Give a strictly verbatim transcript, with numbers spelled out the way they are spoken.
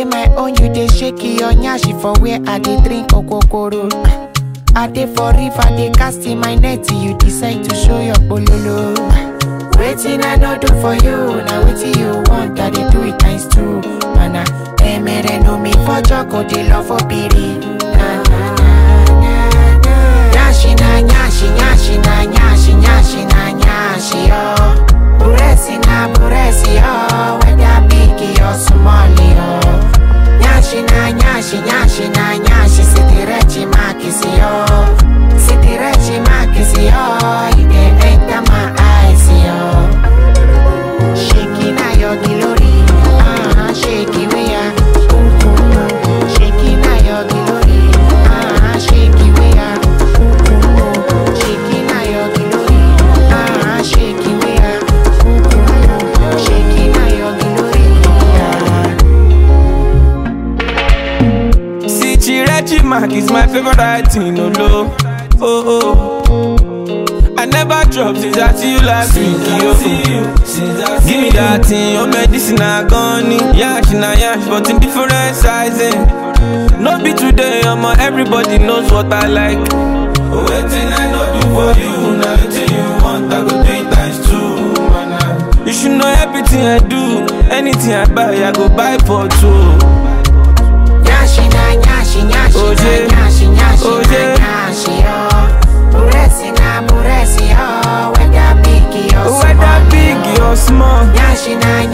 dey my own, you dey shake your nyashi for where I dey drink okokoro. I dey for river, dey cast in my net, you decide to show your bololo. Waiting I no do for you, now waiting you want, I dey do it times two. Mana, emere no me for joko, dey love for piri. Na na na na na. Nyashi na nyashi, nyashi na nyashi, nyashi na nyashi yo. Buresi na buresi yo, whether big or small yo. Nyashi na nyashi, nyashi na nyashi, sitirechi makisi yo. Sitirechi makisi yo, you dey enter my eyes yo. Shaking na your glory, ah, shaky we are. Shaking na your glory, ah, shaky we are. Shaking na your glory, ah, shaky we are. Shaking na your glory, ah. Sitirechi Mark is my favorite writing, no low. Oh oh. I never drop since I see you last week, yo. Give me that thing, your medicine I gone. Yash na yash, but in different sizing. No be today, I'm everybody knows what I like. Waiting I know do for you, now waiting you want, I go do it times two, man. You should know everything I do, anything I buy, I go buy for two. Nyashi na nyashi, nyashi na nyashi, nyashi na nyashi yo. Buresi na buresi yo, whether big or small. Whether big or small. Nyashi na